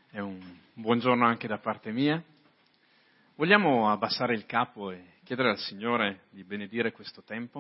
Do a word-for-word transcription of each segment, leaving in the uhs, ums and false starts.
E un buongiorno anche da parte mia. Vogliamo abbassare il capo e chiedere al Signore di benedire questo tempo?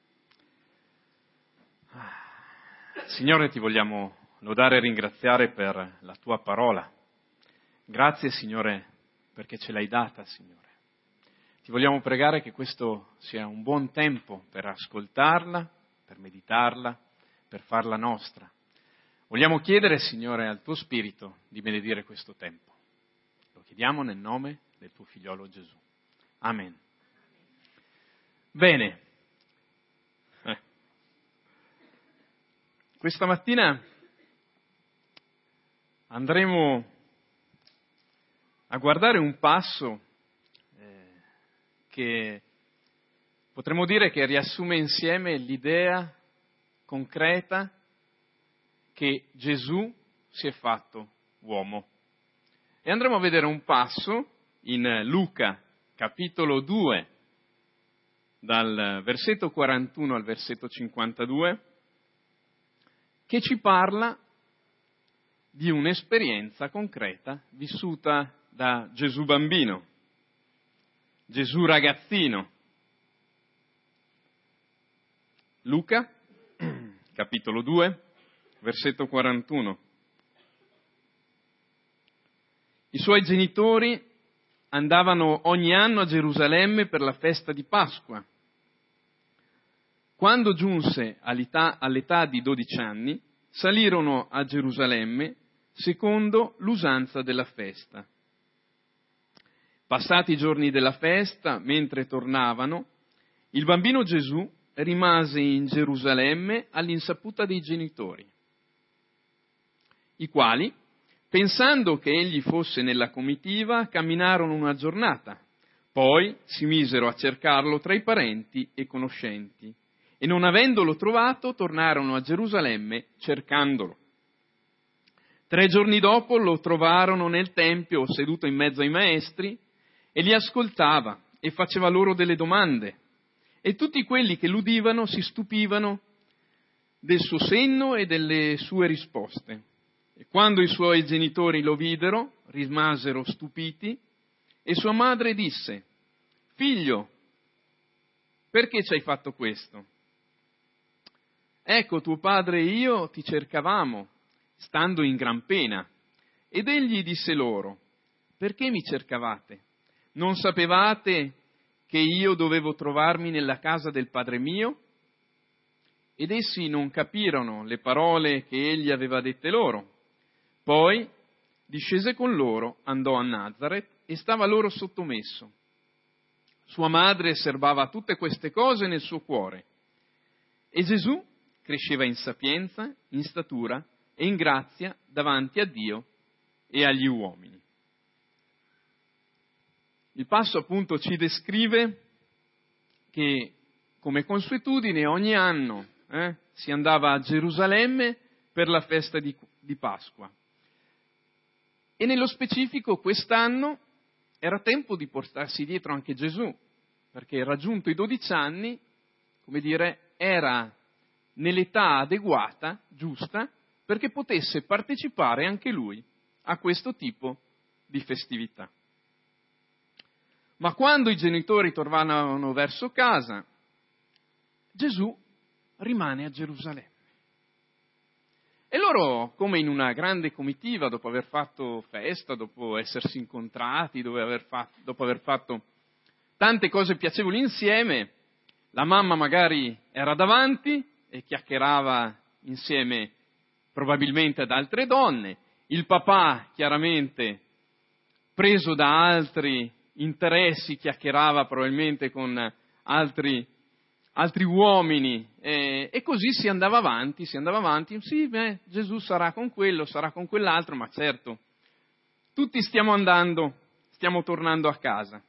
Signore, ti vogliamo lodare e ringraziare per la tua parola. Grazie, Signore, perché ce l'hai data, Signore. Ti vogliamo pregare che questo sia un buon tempo per ascoltarla, per meditarla, per farla nostra. Vogliamo chiedere, Signore, al tuo Spirito di benedire questo tempo. Lo chiediamo nel nome del tuo figliolo Gesù. Amen. Bene. Eh. Questa mattina andremo a guardare un passo eh, che potremmo dire che riassume insieme l'idea concreta che Gesù si è fatto uomo. E andremo a vedere un passo in Luca, capitolo due, dal versetto quarantuno al versetto cinquantadue, che ci parla di un'esperienza concreta vissuta da Gesù bambino, Gesù ragazzino. Luca, capitolo due, versetto quarantuno. I suoi genitori andavano ogni anno a Gerusalemme per la festa di Pasqua. Quando giunse all'età, all'età di dodici anni, salirono a Gerusalemme secondo l'usanza della festa. Passati i giorni della festa, mentre tornavano, il bambino Gesù rimase in Gerusalemme all'insaputa dei genitori, i quali, pensando che egli fosse nella comitiva, camminarono una giornata, poi si misero a cercarlo tra i parenti e conoscenti, e non avendolo trovato tornarono a Gerusalemme cercandolo. Tre giorni dopo lo trovarono nel tempio seduto in mezzo ai maestri e li ascoltava e faceva loro delle domande, e tutti quelli che l'udivano si stupivano del suo senno e delle sue risposte. E quando i suoi genitori lo videro, rimasero stupiti, e sua madre disse: «Figlio, perché ci hai fatto questo? Ecco, tuo padre e io ti cercavamo, stando in gran pena». Ed egli disse loro: «Perché mi cercavate? Non sapevate che io dovevo trovarmi nella casa del padre mio?» Ed essi non capirono le parole che egli aveva dette loro. Poi discese con loro, andò a Nazaret e stava loro sottomesso. Sua madre serbava tutte queste cose nel suo cuore. E Gesù cresceva in sapienza, in statura e in grazia davanti a Dio e agli uomini. Il passo appunto ci descrive che, come consuetudine, ogni anno eh, si andava a Gerusalemme per la festa di, di Pasqua. E nello specifico quest'anno era tempo di portarsi dietro anche Gesù, perché raggiunto i dodici anni, come dire, era nell'età adeguata, giusta, perché potesse partecipare anche lui a questo tipo di festività. Ma quando i genitori tornavano verso casa, Gesù rimane a Gerusalemme. E loro, come in una grande comitiva, dopo aver fatto festa, dopo essersi incontrati, dopo aver fatto, dopo aver fatto tante cose piacevoli insieme, la mamma magari era davanti e chiacchierava insieme probabilmente ad altre donne, il papà chiaramente preso da altri interessi chiacchierava probabilmente con altri altri uomini, eh, e così si andava avanti, si andava avanti, sì, beh, Gesù sarà con quello, sarà con quell'altro, ma certo, tutti stiamo andando, stiamo tornando a casa.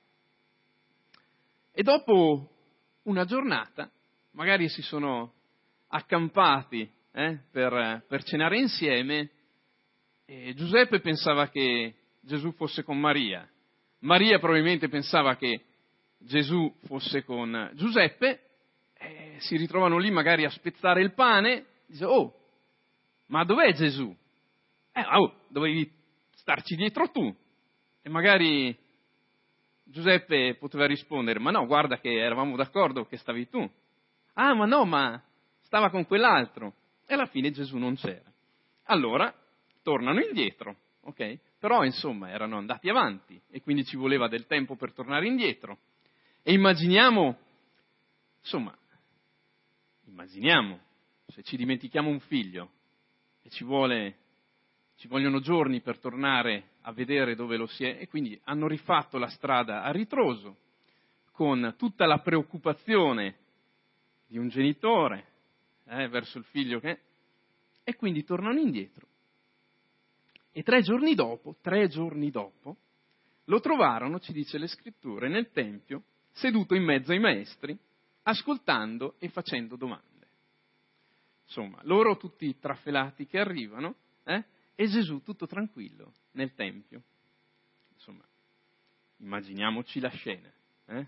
E dopo una giornata, magari si sono accampati eh, per, per cenare insieme, e Giuseppe pensava che Gesù fosse con Maria, Maria probabilmente pensava che Gesù fosse con Giuseppe. Eh, si ritrovano lì magari a spezzare il pane, dice: «Oh, ma dov'è Gesù?» Eh, oh, dovevi starci dietro tu. E magari Giuseppe poteva rispondere, ma no, guarda che eravamo d'accordo che stavi tu. Ah, ma no, ma stava con quell'altro. E alla fine Gesù non c'era. Allora tornano indietro, ok? Però insomma erano andati avanti e quindi ci voleva del tempo per tornare indietro. E immaginiamo, insomma, immaginiamo se ci dimentichiamo un figlio e ci vuole, ci vogliono giorni per tornare a vedere dove lo si è, e quindi hanno rifatto la strada a ritroso con tutta la preoccupazione di un genitore eh, verso il figlio che... e quindi tornano indietro. E tre giorni dopo, tre giorni dopo, lo trovarono, ci dice le scritture, nel Tempio, seduto in mezzo ai maestri, ascoltando e facendo domande. Insomma, loro tutti trafelati che arrivano, eh, e Gesù tutto tranquillo nel Tempio. Insomma, immaginiamoci la scena. Eh?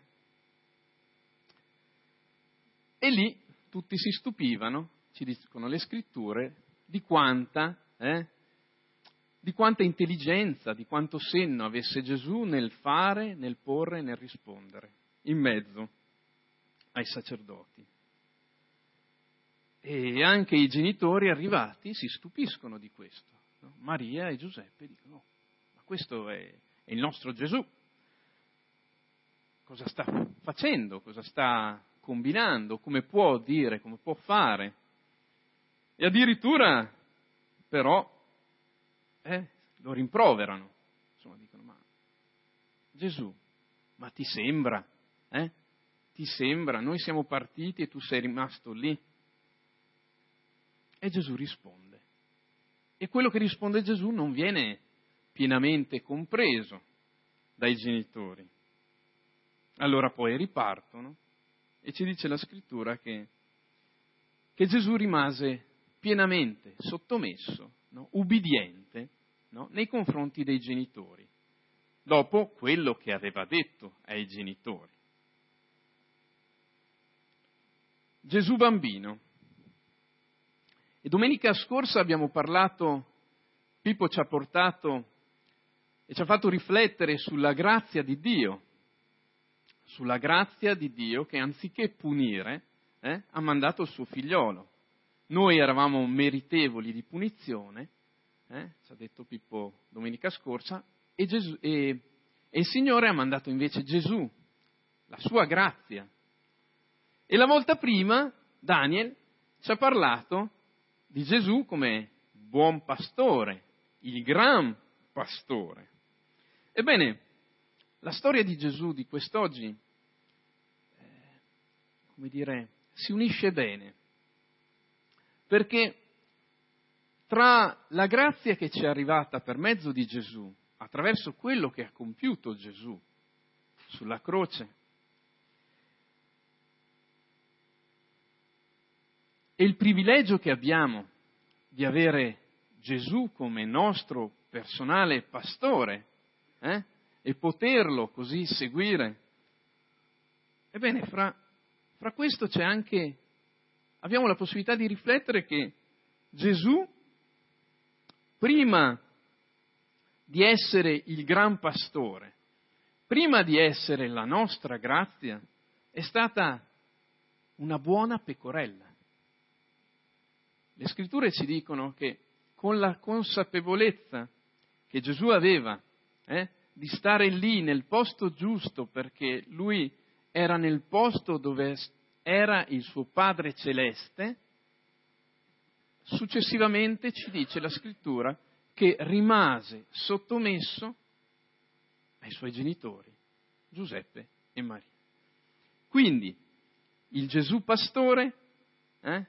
E lì tutti si stupivano, ci dicono le scritture, di quanta... Eh, di quanta intelligenza, di quanto senno avesse Gesù nel fare, nel porre, nel rispondere, in mezzo ai sacerdoti. E anche i genitori arrivati si stupiscono di questo. No? Maria e Giuseppe dicono, oh, ma questo è, è il nostro Gesù. Cosa sta facendo? Cosa sta combinando? Come può dire? Come può fare? E addirittura, però, Eh, lo rimproverano, insomma dicono, ma Gesù, ma ti sembra, eh? Ti sembra, noi siamo partiti e tu sei rimasto lì? E Gesù risponde. E quello che risponde Gesù non viene pienamente compreso dai genitori. Allora poi ripartono e ci dice la scrittura che, che Gesù rimase pienamente sottomesso, no? ubbidiente, no? nei confronti dei genitori, dopo quello che aveva detto ai genitori. Gesù bambino. E domenica scorsa abbiamo parlato, Pippo ci ha portato e ci ha fatto riflettere sulla grazia di Dio, sulla grazia di Dio che anziché punire eh, ha mandato il suo figliolo. Noi eravamo meritevoli di punizione, eh, ci ha detto Pippo domenica scorsa, e, Gesù, e, e il Signore ha mandato invece Gesù, la sua grazia. E la volta prima Daniel ci ha parlato di Gesù come buon pastore, il gran pastore. Ebbene, la storia di Gesù di quest'oggi, eh, come dire, si unisce bene, perché tra la grazia che ci è arrivata per mezzo di Gesù, attraverso quello che ha compiuto Gesù sulla croce, e il privilegio che abbiamo di avere Gesù come nostro personale pastore, eh? e poterlo così seguire, ebbene, fra, fra questo c'è anche, abbiamo la possibilità di riflettere che Gesù, prima di essere il gran pastore, prima di essere la nostra grazia, è stata una buona pecorella. Le scritture ci dicono che con la consapevolezza che Gesù aveva eh, di stare lì nel posto giusto, perché lui era nel posto dove era il suo Padre Celeste, successivamente ci dice la scrittura che rimase sottomesso ai suoi genitori, Giuseppe e Maria. Quindi il Gesù pastore eh,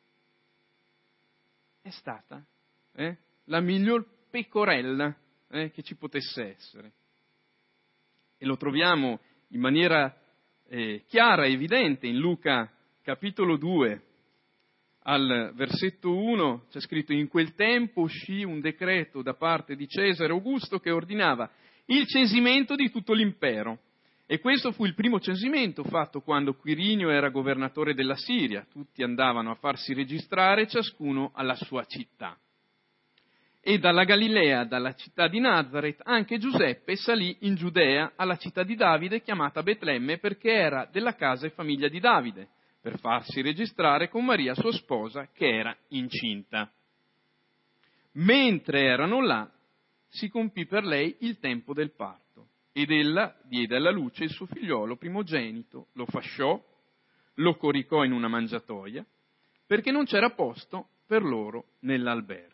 è stata eh, la miglior pecorella eh, che ci potesse essere. E lo troviamo in maniera eh, chiara e evidente in Luca capitolo due, al versetto uno, c'è scritto: in quel tempo uscì un decreto da parte di Cesare Augusto che ordinava il censimento di tutto l'impero. E questo fu il primo censimento fatto quando Quirinio era governatore della Siria. Tutti andavano a farsi registrare, ciascuno alla sua città. E dalla Galilea, dalla città di Nazaret, anche Giuseppe salì in Giudea alla città di Davide chiamata Betlemme, perché era della casa e famiglia di Davide, per farsi registrare con Maria sua sposa che era incinta. Mentre erano là, si compì per lei il tempo del parto, ed ella diede alla luce il suo figliolo primogenito, lo fasciò, lo coricò in una mangiatoia, perché non c'era posto per loro nell'albergo.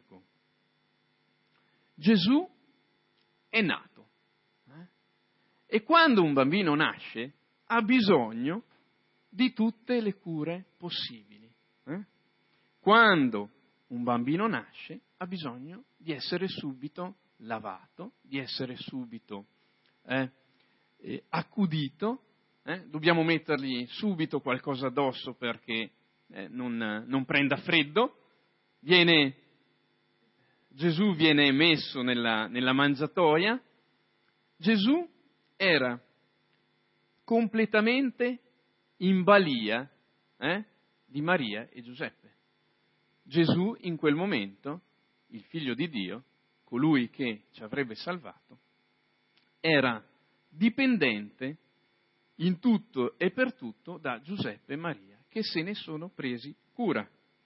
Gesù è nato. Eh? E quando un bambino nasce, ha bisogno di tutte le cure possibili. Eh? Quando un bambino nasce, ha bisogno di essere subito lavato, di essere subito eh, eh, accudito, eh? Dobbiamo mettergli subito qualcosa addosso perché eh, non, non prenda freddo. Viene, Gesù viene messo nella, nella mangiatoia. Gesù era completamente in balia eh, di Maria e Giuseppe. Gesù in quel momento, il figlio di Dio, colui che ci avrebbe salvato, era dipendente in tutto e per tutto da Giuseppe e Maria, che se ne sono presi cura.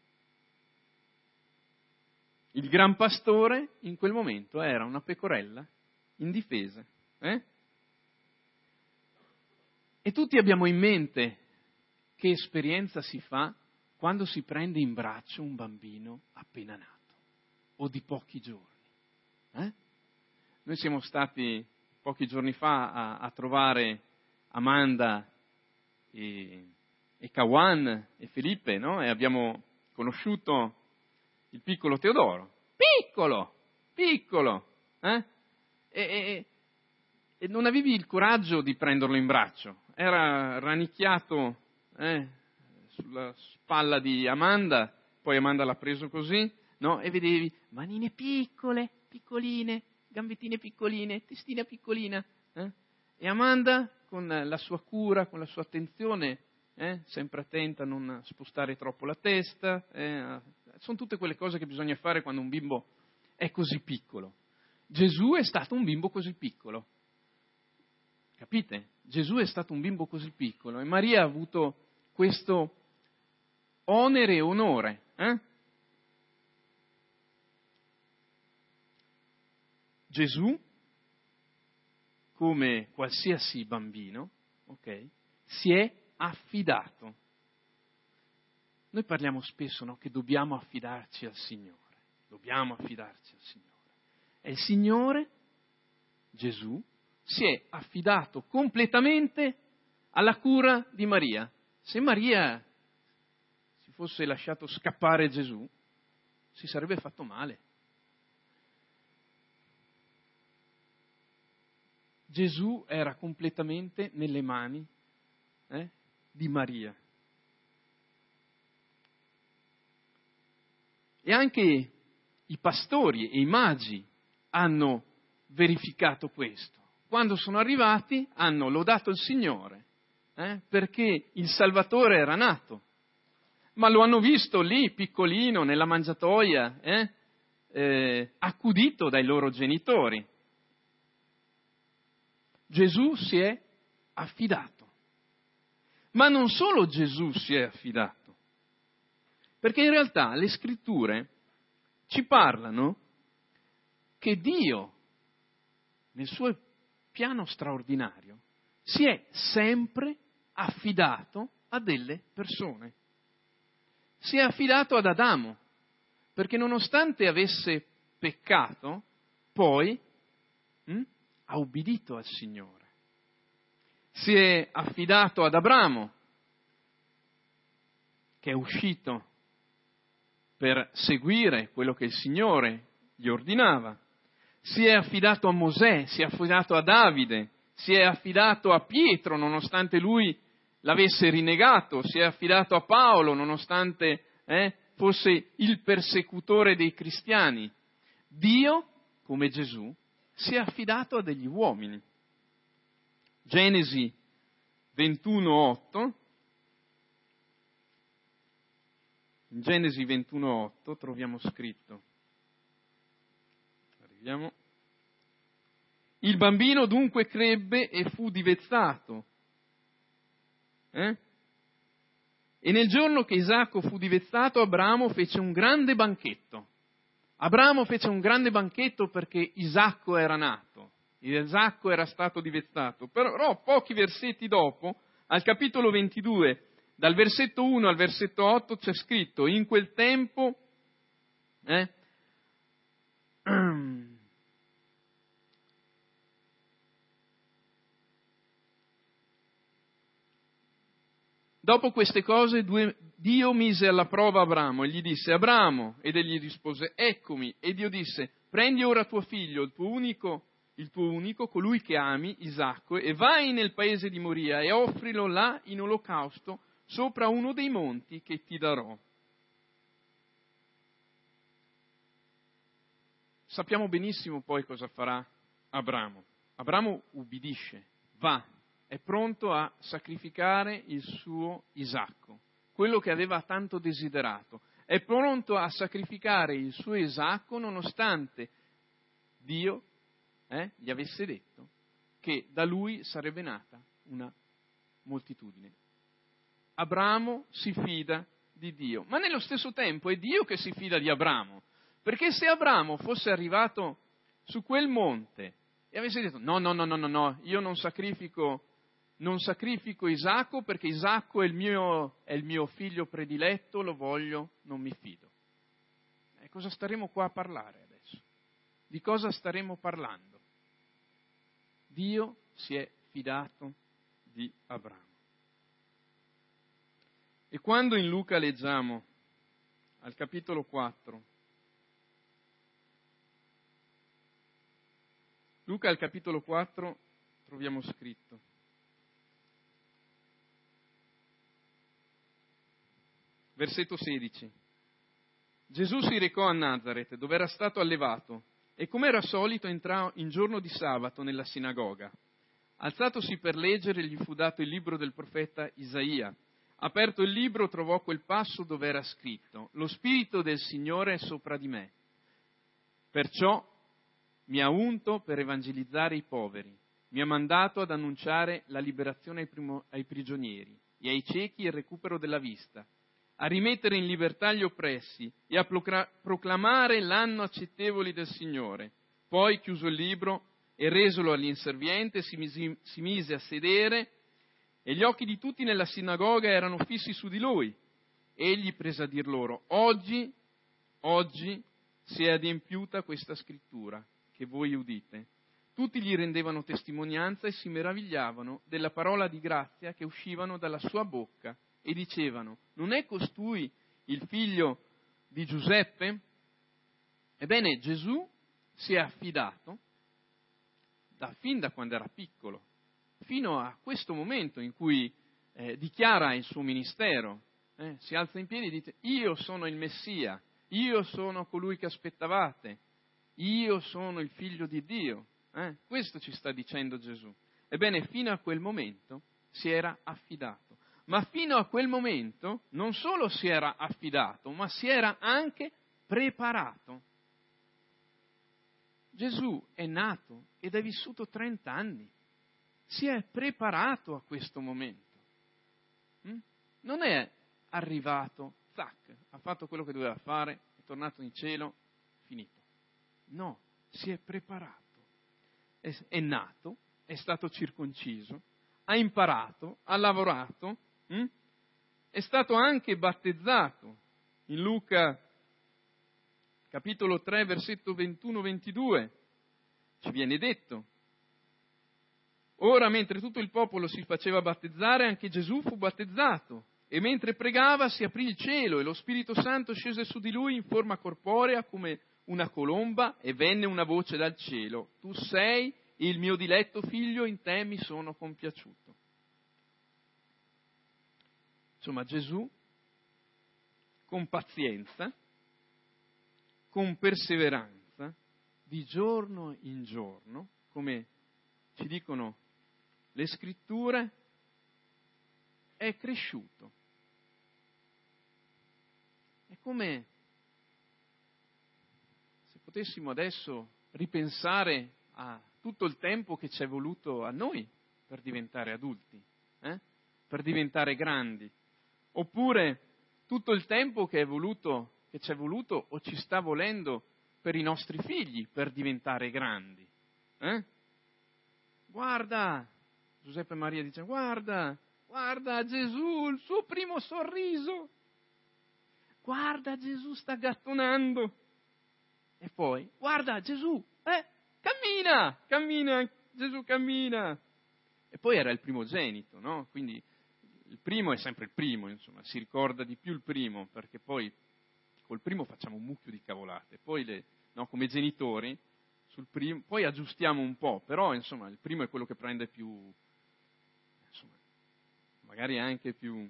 Il gran pastore in quel momento era una pecorella indifesa. Eh? E tutti abbiamo in mente che esperienza si fa quando si prende in braccio un bambino appena nato o di pochi giorni. Eh? Noi siamo stati pochi giorni fa a, a trovare Amanda e, e Kawan e Felipe, no? E abbiamo conosciuto il piccolo Teodoro. Piccolo! Piccolo! Eh? E, e, e non avevi il coraggio di prenderlo in braccio. Era rannicchiato eh, sulla spalla di Amanda, poi Amanda l'ha preso così, no? E vedevi manine piccole, piccoline, gambettine piccoline, testina piccolina. Eh? E Amanda, con la sua cura, con la sua attenzione, eh, sempre attenta a non spostare troppo la testa, eh, sono tutte quelle cose che bisogna fare quando un bimbo è così piccolo. Gesù è stato un bimbo così piccolo. Capite? Gesù è stato un bimbo così piccolo e Maria ha avuto questo onere e onore. Eh? Gesù, come qualsiasi bambino, okay, si è affidato. Noi parliamo spesso, no, che dobbiamo affidarci al Signore. Dobbiamo affidarci al Signore. E il Signore, Gesù, si è affidato completamente alla cura di Maria. Se Maria si fosse lasciato scappare Gesù, si sarebbe fatto male. Gesù era completamente nelle mani eh, di Maria. E anche i pastori e i magi hanno verificato questo. Quando sono arrivati hanno lodato il Signore eh, perché il Salvatore era nato, ma lo hanno visto lì piccolino nella mangiatoia, eh, eh, accudito dai loro genitori. Gesù si è affidato, ma non solo Gesù si è affidato, perché in realtà le Scritture ci parlano che Dio, nel suo piano straordinario, si è sempre affidato a delle persone. Si è affidato ad Adamo, perché nonostante avesse peccato, poi hm, ha ubbidito al Signore. Si è affidato ad Abramo, che è uscito per seguire quello che il Signore gli ordinava. Si è affidato a Mosè, si è affidato a Davide, si è affidato a Pietro nonostante lui l'avesse rinnegato, si è affidato a Paolo nonostante eh, fosse il persecutore dei cristiani. Dio, come Gesù, si è affidato a degli uomini. Genesi ventuno otto, in Genesi ventuno otto troviamo scritto: Vediamo. Il bambino dunque crebbe e fu divezzato. Eh? E nel giorno che Isacco fu divezzato, Abramo fece un grande banchetto. Abramo fece un grande banchetto perché Isacco era nato. Isacco era stato divezzato. Però pochi versetti dopo, al capitolo ventidue, dal versetto uno al versetto otto, c'è scritto: in quel tempo eh, dopo queste cose due, Dio mise alla prova Abramo e gli disse: Abramo, ed egli rispose: eccomi. E Dio disse: prendi ora tuo figlio, il tuo unico, il tuo unico, colui che ami, Isacco, e vai nel paese di Moria e offrilo là in olocausto sopra uno dei monti che ti darò. Sappiamo benissimo poi cosa farà Abramo. Abramo ubbidisce, va, è pronto a sacrificare il suo Isacco, quello che aveva tanto desiderato. È pronto a sacrificare il suo Isacco nonostante Dio eh, gli avesse detto che da lui sarebbe nata una moltitudine. Abramo si fida di Dio, ma nello stesso tempo è Dio che si fida di Abramo, perché se Abramo fosse arrivato su quel monte e avesse detto no, no, no, no, no, no, io non sacrifico, non sacrifico Isacco perché Isacco è il mio, è il mio figlio prediletto, lo voglio, non mi fido. E cosa staremo qua a parlare adesso? Di cosa staremo parlando? Dio si è fidato di Abramo. E quando in Luca leggiamo al capitolo quattro, Luca al capitolo quattro troviamo scritto: versetto sedici. Gesù si recò a Nazaret, dove era stato allevato, e come era solito entrò in giorno di sabato nella sinagoga. Alzatosi per leggere, gli fu dato il libro del profeta Isaia. Aperto il libro, trovò quel passo dove era scritto: lo Spirito del Signore è sopra di me, perciò mi ha unto per evangelizzare i poveri, mi ha mandato ad annunciare la liberazione ai, primo, ai prigionieri e ai ciechi il recupero della vista, a rimettere in libertà gli oppressi e a proclamare l'anno accettevole del Signore. Poi chiuso il libro e resolo all'inserviente si mise, si mise a sedere, e gli occhi di tutti nella sinagoga erano fissi su di lui. Egli prese a dir loro: oggi, oggi si è adempiuta questa scrittura che voi udite. Tutti gli rendevano testimonianza e si meravigliavano della parola di grazia che uscivano dalla sua bocca e dicevano: non è costui il figlio di Giuseppe? Ebbene, Gesù si è affidato da, fin da quando era piccolo fino a questo momento in cui eh, dichiara il suo ministero, eh, si alza in piedi e dice: io sono il Messia, io sono colui che aspettavate, io sono il figlio di Dio. Eh? Questo ci sta dicendo Gesù. Ebbene, fino a quel momento si era affidato, ma fino a quel momento non solo si era affidato, ma si era anche preparato. Gesù è nato ed è vissuto trenta anni. Si è preparato a questo momento. Mm? Non è arrivato, zac, ha fatto quello che doveva fare, è tornato in cielo, finito. No, si è preparato. È, è nato, è stato circonciso, ha imparato, ha lavorato, mm? È stato anche battezzato. In Luca capitolo tre, versetto ventuno ventidue, ci viene detto: ora, mentre tutto il popolo si faceva battezzare, anche Gesù fu battezzato, e mentre pregava si aprì il cielo e lo Spirito Santo scese su di lui in forma corporea come una colomba, e venne una voce dal cielo: tu sei il mio diletto figlio, in te mi sono compiaciuto. Insomma, Gesù, con pazienza, con perseveranza, di giorno in giorno, come ci dicono le scritture, è cresciuto. È come se potessimo adesso ripensare a tutto il tempo che ci è voluto a noi per diventare adulti, eh? per diventare grandi, oppure tutto il tempo che è voluto, che ci è voluto o ci sta volendo per i nostri figli per diventare grandi. Eh? Guarda, Giuseppe e Maria dice, guarda, guarda Gesù, il suo primo sorriso, guarda Gesù sta gattonando, e poi, guarda Gesù, eh, cammina, cammina, Gesù cammina, e poi era il primogenito, no? Quindi il primo è sempre il primo, insomma, si ricorda di più il primo, perché poi col primo facciamo un mucchio di cavolate, poi le, no, come genitori, sul primo, poi aggiustiamo un po', però insomma il primo è quello che prende più, insomma, magari anche più,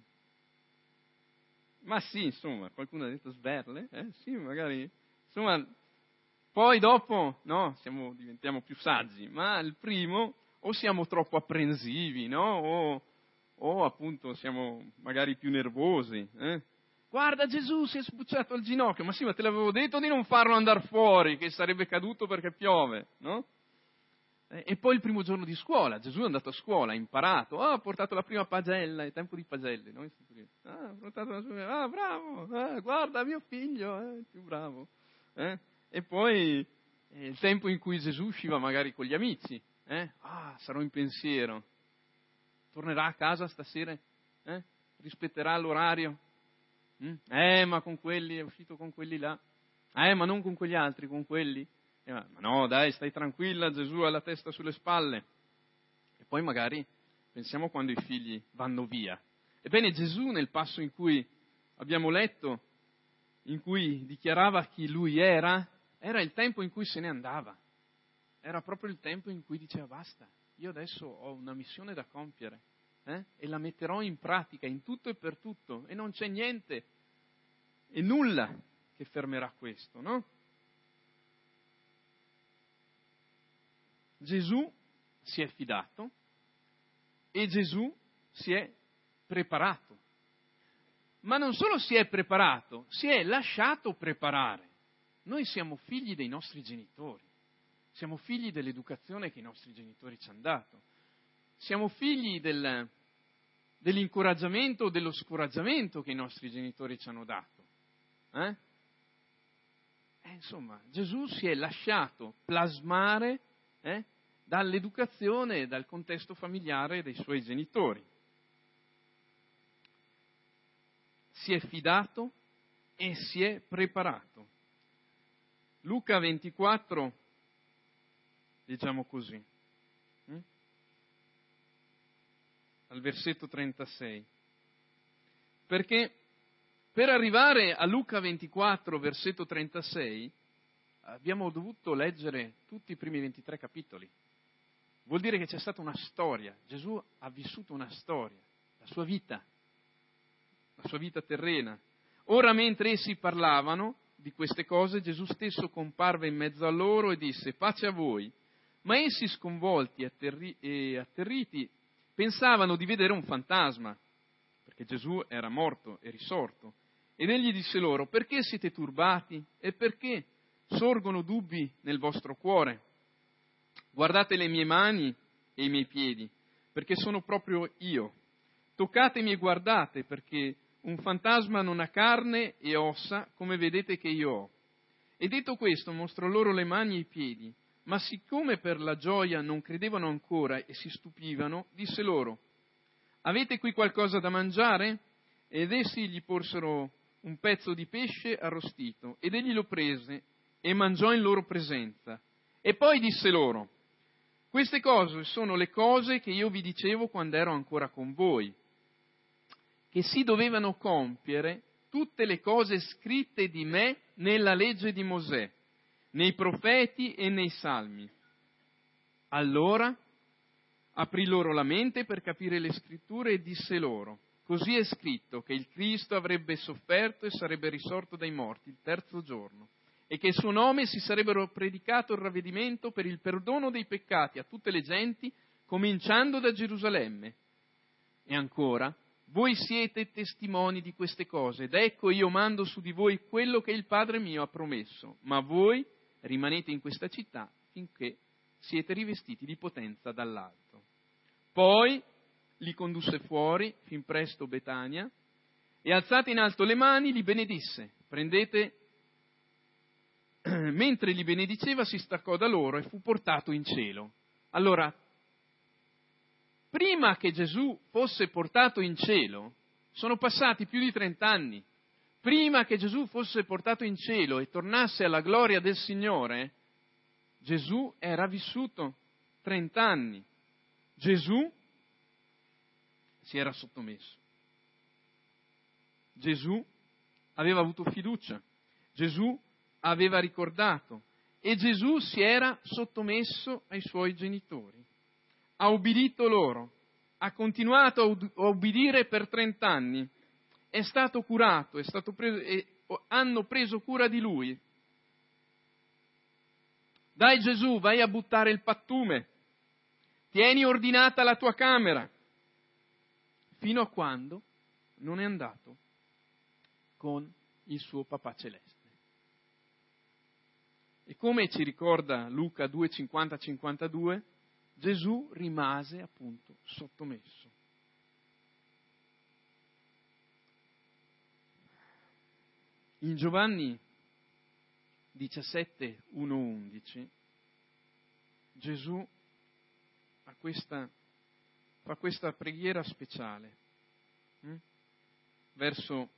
ma sì, insomma, qualcuno ha detto sberle, eh? Sì, magari, insomma, poi dopo, no, siamo, diventiamo più saggi, ma il primo o siamo troppo apprensivi, no, o, o appunto siamo magari più nervosi, eh? Guarda Gesù si è sbucciato al ginocchio, ma sì, ma te l'avevo detto di non farlo andare fuori, che sarebbe caduto perché piove, no? E poi il primo giorno di scuola, Gesù è andato a scuola, ha imparato, ah, ha portato la prima pagella, è tempo di pagelle, no? Ah, ha portato la sua, ah, bravo, ah, guarda mio figlio, eh, più bravo. Eh? E poi eh, il tempo in cui Gesù usciva magari con gli amici, eh? Ah, sarò in pensiero, tornerà a casa stasera, eh? Rispetterà l'orario, mm? eh, ma con quelli, è uscito con quelli là, eh, ma non con quegli altri, con quelli. Ma no, dai, stai tranquilla, Gesù ha la testa sulle spalle. E poi magari pensiamo quando i figli vanno via. Ebbene, Gesù nel passo in cui abbiamo letto, in cui dichiarava chi lui era, era il tempo in cui se ne andava. Era proprio il tempo in cui diceva basta, io adesso ho una missione da compiere, eh? E la metterò in pratica in tutto e per tutto, e non c'è niente e nulla che fermerà questo, no? Gesù si è fidato e Gesù si è preparato. Ma non solo si è preparato, si è lasciato preparare. Noi siamo figli dei nostri genitori, siamo figli dell'educazione che i nostri genitori ci hanno dato, siamo figli del, dell'incoraggiamento o dello scoraggiamento che i nostri genitori ci hanno dato. Eh? Eh, insomma, Gesù si è lasciato plasmare Eh? dall'educazione e dal contesto familiare dei suoi genitori. Si è fidato e si è preparato. Luca ventiquattro, diciamo così, hm? al versetto trentasei. Perché per arrivare a Luca ventiquattro, versetto trentasei, abbiamo dovuto leggere tutti i primi ventitré capitoli. Vuol dire che c'è stata una storia. Gesù ha vissuto una storia, la sua vita, la sua vita terrena. Ora, mentre essi parlavano di queste cose, Gesù stesso comparve in mezzo a loro e disse: pace a voi. Ma essi, sconvolti e, atterri- e atterriti, pensavano di vedere un fantasma, perché Gesù era morto e risorto. Ed egli disse loro: perché siete turbati e perché sorgono dubbi nel vostro cuore? Guardate le mie mani e i miei piedi, perché sono proprio io. Toccatemi e guardate, perché un fantasma non ha carne e ossa, come vedete che io ho. E detto questo, mostrò loro le mani e i piedi, ma siccome per la gioia non credevano ancora e si stupivano, disse loro: avete qui qualcosa da mangiare? Ed essi gli porsero un pezzo di pesce arrostito, ed egli lo prese e mangiò in loro presenza. E poi disse loro: queste cose sono le cose che io vi dicevo quando ero ancora con voi, che si dovevano compiere tutte le cose scritte di me nella legge di Mosè, nei profeti e nei salmi. Allora aprì loro la mente per capire le scritture e disse loro: così è scritto che il Cristo avrebbe sofferto e sarebbe risorto dai morti il terzo giorno, e che il suo nome si sarebbero predicato il ravvedimento per il perdono dei peccati a tutte le genti, cominciando da Gerusalemme. E ancora, voi siete testimoni di queste cose, ed ecco io mando su di voi quello che il Padre mio ha promesso, ma voi rimanete in questa città finché siete rivestiti di potenza dall'alto. Poi li condusse fuori, fin presto Betania, e alzate in alto le mani li benedisse. Prendete, mentre li benediceva si staccò da loro e fu portato in cielo. Allora, prima che Gesù fosse portato in cielo, sono passati più di trent'anni. Prima che Gesù fosse portato in cielo e tornasse alla gloria del Signore, Gesù era vissuto trent'anni. Gesù si era sottomesso. Gesù aveva avuto fiducia. Gesù aveva ricordato. E Gesù si era sottomesso ai suoi genitori. Ha ubbidito loro. Ha continuato a ubbidire per trent'anni. È stato curato, è stato preso, e hanno preso cura di lui. Dai Gesù, vai a buttare il pattume. Tieni ordinata la tua camera. Fino a quando non è andato con il suo papà celeste. E come ci ricorda Luca due, cinquanta cinquantadue, Gesù rimase appunto sottomesso. In Giovanni diciassette, uno undici, Gesù ha questa, fa questa preghiera speciale hm? verso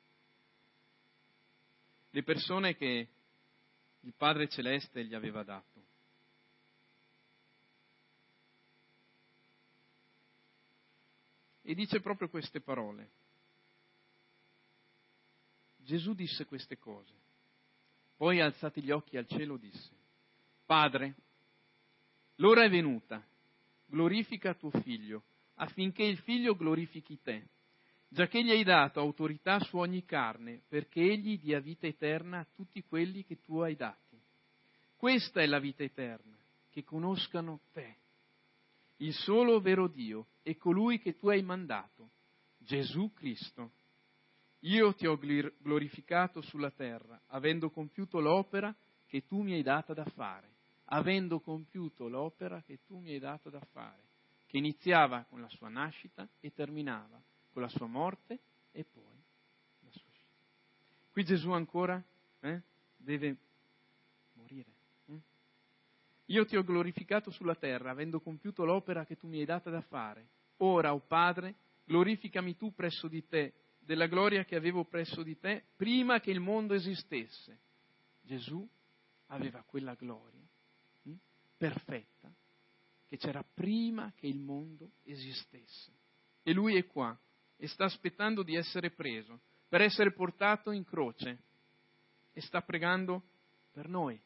le persone che il Padre Celeste gli aveva dato. E dice proprio queste parole. Gesù disse queste cose. Poi, alzati gli occhi al cielo, disse: Padre, l'ora è venuta, glorifica tuo Figlio, affinché il Figlio glorifichi te, giacché gli hai dato autorità su ogni carne, perché egli dia vita eterna a tutti quelli che tu hai dati. Questa è la vita eterna, che conoscano te, il solo vero Dio, e colui che tu hai mandato, Gesù Cristo. Io ti ho glorificato sulla terra, avendo compiuto l'opera che tu mi hai data da fare, avendo compiuto l'opera che tu mi hai dato da fare, che iniziava con la sua nascita e terminava con la sua morte e poi la sua uscita. Qui Gesù ancora eh, deve morire. Eh? Io ti ho glorificato sulla terra, avendo compiuto l'opera che tu mi hai data da fare. Ora, o oh Padre, glorificami tu presso di te, della gloria che avevo presso di te prima che il mondo esistesse. Gesù aveva quella gloria hm, perfetta che c'era prima che il mondo esistesse. E lui è qua e sta aspettando di essere preso per essere portato in croce e sta pregando per noi.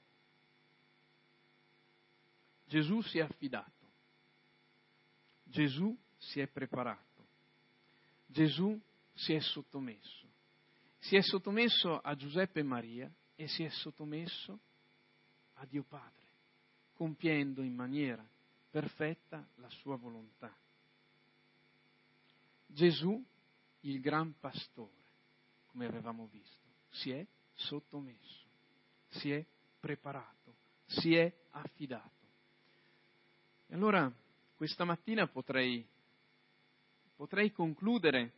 Gesù si è affidato. Gesù si è preparato. Gesù si è sottomesso. Si è sottomesso a Giuseppe e Maria e si è sottomesso a Dio Padre, compiendo in maniera perfetta la sua volontà. Gesù, il gran pastore, come avevamo visto, si è sottomesso, si è preparato, si è affidato. E allora questa mattina potrei, potrei concludere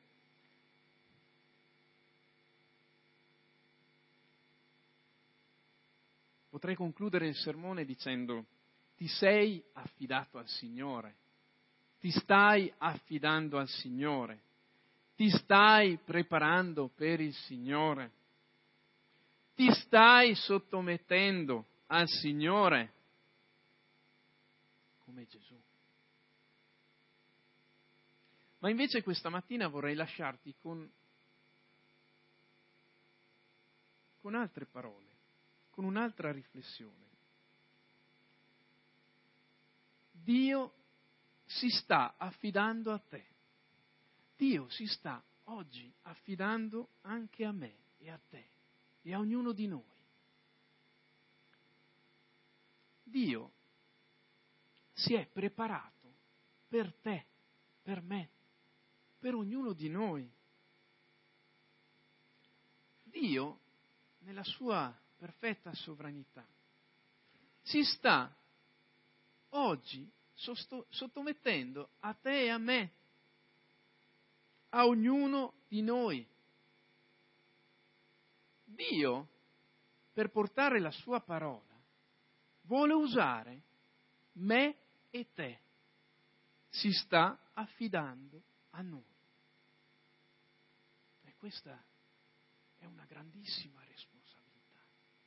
Potrei concludere il sermone dicendo: ti sei affidato al Signore, ti stai affidando al Signore, ti stai preparando per il Signore, ti stai sottomettendo al Signore come Gesù. Ma invece questa mattina vorrei lasciarti con, con altre parole, con un'altra riflessione. Dio si sta affidando a te. Dio si sta oggi affidando anche a me e a te e a ognuno di noi. Dio si è preparato per te, per me, per ognuno di noi. Dio, nella sua perfetta sovranità, si sta oggi sottomettendo a te e a me, a ognuno di noi. Dio, per portare la sua parola, vuole usare me e te. Si sta affidando a noi. E questa è una grandissima responsabilità.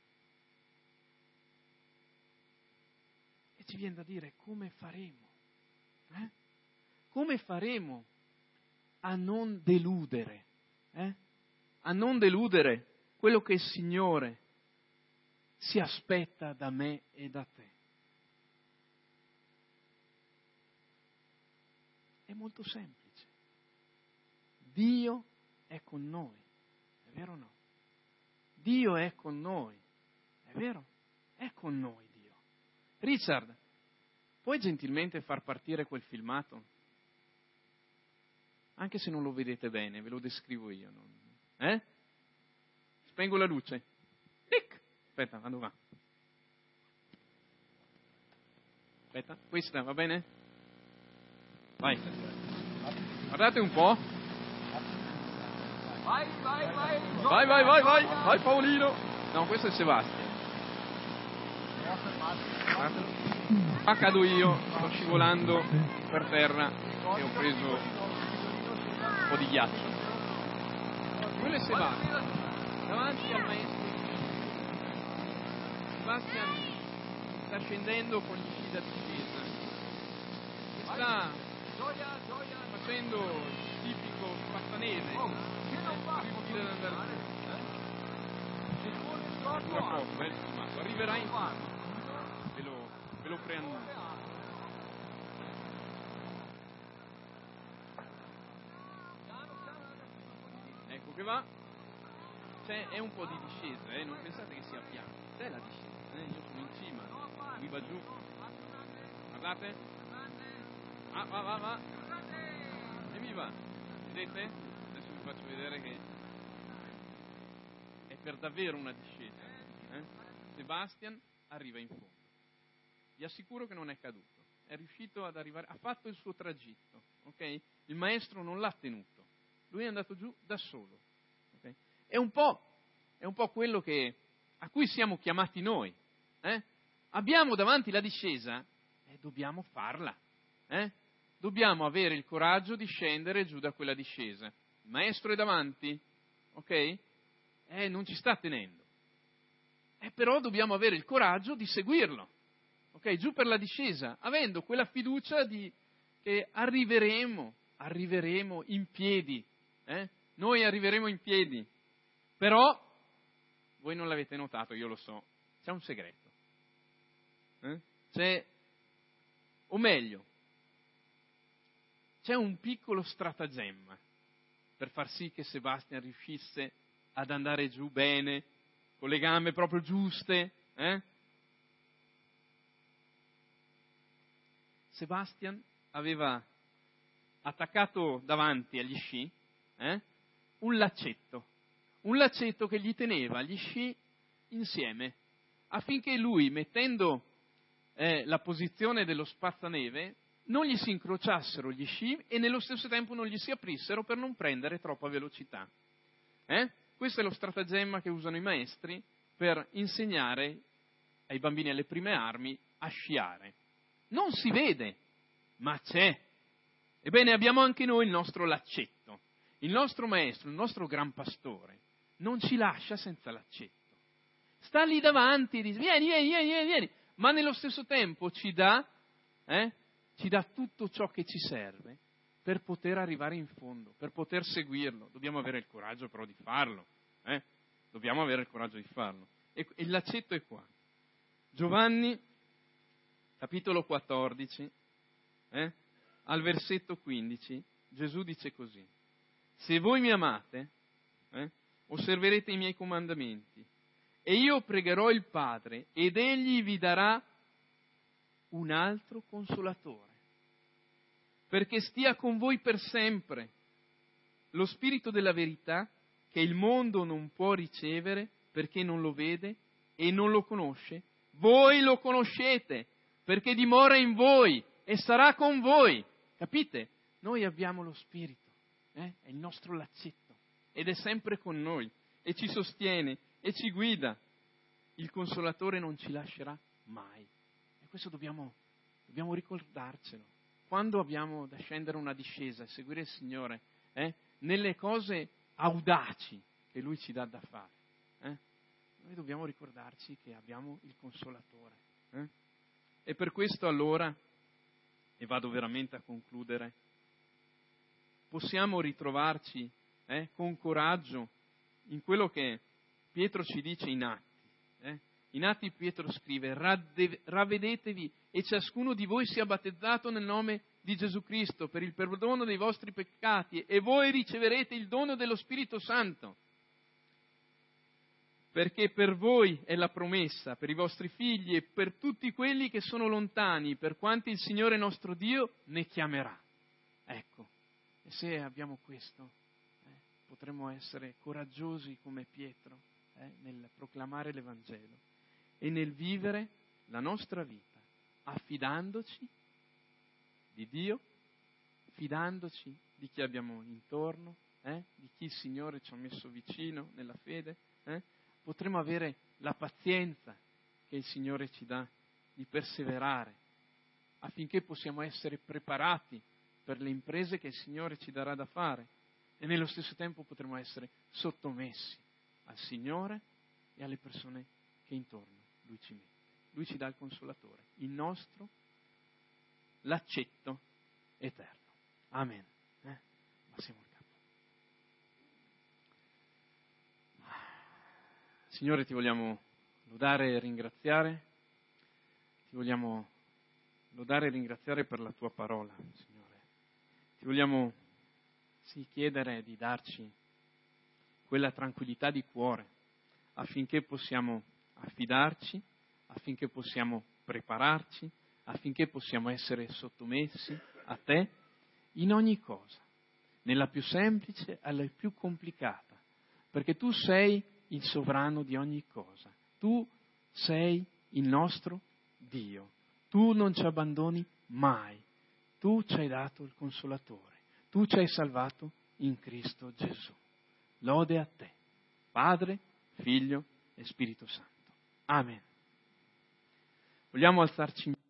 E ci viene da dire come faremo? Eh? Come faremo a non deludere? Eh? A non deludere quello che il Signore si aspetta da me e da te. È molto semplice. Dio è con noi, è vero o no? Dio è con noi, è vero? È con noi Dio. Richard, puoi gentilmente far partire quel filmato? Anche se non lo vedete bene, ve lo descrivo io. Non... Eh? Spengo la luce. Tic! Aspetta, vado va. Aspetta, questa, va bene? Vai. Guardate un po'. Vai, vai, vai. Vai, vai, vai, vai. Vai Paolino. No, questo è Sebastian. Qua cado io, sto scivolando per terra e ho preso un po' di ghiaccio. Quello è Sebastian. Davanti al maestro. Sebastian sta scendendo con gli sci da discesa e sta facendo il tipico spazzaneve per riuscire ad andare su. Tra poco, eh, filmato. Arriverà in fondo, ve lo, ve lo preannuncio. Ecco che va. C'è, è un po' di discesa, eh? Non pensate che sia piano. C'è la discesa, eh? Io sono in cima, lui va giù. Guardate. Ah, va, va, va. E mi va. Vedete? Adesso vi faccio vedere che è per davvero una discesa. Eh? Sebastian arriva in fondo. Vi assicuro che non è caduto. È riuscito ad arrivare, ha fatto il suo tragitto, ok? Il maestro non l'ha tenuto. Lui è andato giù da solo. Okay? È un po', è un po' quello che, a cui siamo chiamati noi. Eh? Abbiamo davanti la discesa e dobbiamo farla. Eh? Dobbiamo avere il coraggio di scendere giù da quella discesa. Il maestro è davanti, ok? Eh, non ci sta tenendo. Eh, però dobbiamo avere il coraggio di seguirlo. Ok, giù per la discesa, avendo quella fiducia di che arriveremo, arriveremo in piedi. Eh? Noi arriveremo in piedi. Però, voi non l'avete notato, io lo so, c'è un segreto. Eh? C'è, o meglio, c'è un piccolo stratagemma per far sì che Sebastian riuscisse ad andare giù bene, con le gambe proprio giuste. Eh? Sebastian aveva attaccato davanti agli sci eh, un laccetto, un laccetto che gli teneva gli sci insieme, affinché lui, mettendo eh, la posizione dello spazzaneve, non gli si incrociassero gli sci e nello stesso tempo non gli si aprissero per non prendere troppa velocità. Eh? Questo è lo stratagemma che usano i maestri per insegnare ai bambini alle prime armi a sciare. Non si vede, ma c'è. Ebbene, abbiamo anche noi il nostro laccetto. Il nostro maestro, il nostro gran pastore, non ci lascia senza laccetto. Sta lì davanti e dice, vieni, vieni, vieni, vieni, ma nello stesso tempo ci dà, eh, ci dà tutto ciò che ci serve per poter arrivare in fondo, per poter seguirlo. Dobbiamo avere il coraggio però di farlo. Eh? Dobbiamo avere il coraggio di farlo. E il laccetto è qua. Giovanni, capitolo quattordici, eh? Al versetto quindici, Gesù dice così: se voi mi amate, eh, osserverete i miei comandamenti, e io pregherò il Padre, ed egli vi darà un altro consolatore, perché stia con voi per sempre, lo Spirito della verità, che il mondo non può ricevere perché non lo vede e non lo conosce, Voi lo conoscete, perché dimora in voi e sarà con voi. Capite? Noi abbiamo lo Spirito, eh? È il nostro laccetto, ed è sempre con noi, e ci sostiene, e ci guida. Il Consolatore non ci lascerà mai. E questo dobbiamo, dobbiamo ricordarcelo. Quando abbiamo da scendere una discesa e seguire il Signore, eh? Nelle cose audaci che Lui ci dà da fare, eh? Noi dobbiamo ricordarci che abbiamo il Consolatore. Eh? E per questo allora, e vado veramente a concludere, possiamo ritrovarci eh, con coraggio in quello che Pietro ci dice in Atti. Eh? In Atti Pietro scrive: ravvedetevi e ciascuno di voi sia battezzato nel nome di Gesù Cristo per il perdono dei vostri peccati e voi riceverete il dono dello Spirito Santo. Perché per voi è la promessa, per i vostri figli e per tutti quelli che sono lontani, per quanti il Signore nostro Dio ne chiamerà. Ecco, e se abbiamo questo, eh, potremo essere coraggiosi come Pietro eh, nel proclamare l'Evangelo e nel vivere la nostra vita, affidandoci di Dio, fidandoci di chi abbiamo intorno, eh, di chi il Signore ci ha messo vicino nella fede, eh, potremo avere la pazienza che il Signore ci dà di perseverare affinché possiamo essere preparati per le imprese che il Signore ci darà da fare e nello stesso tempo potremo essere sottomessi al Signore e alle persone che intorno Lui ci mette. Lui ci dà il Consolatore, il nostro l'accetto eterno. Amen. Eh? Passiamo al capo. Signore, ti vogliamo lodare e ringraziare, ti vogliamo lodare e ringraziare per la tua parola, Signore. Ti vogliamo sì, chiedere di darci quella tranquillità di cuore affinché possiamo affidarci, affinché possiamo prepararci, affinché possiamo essere sottomessi a te in ogni cosa, nella più semplice alla più complicata, perché tu sei il sovrano di ogni cosa, tu sei il nostro Dio, tu non ci abbandoni mai, tu ci hai dato il Consolatore, tu ci hai salvato in Cristo Gesù. Lode a te, Padre, Figlio e Spirito Santo. Amen. Vogliamo alzarci in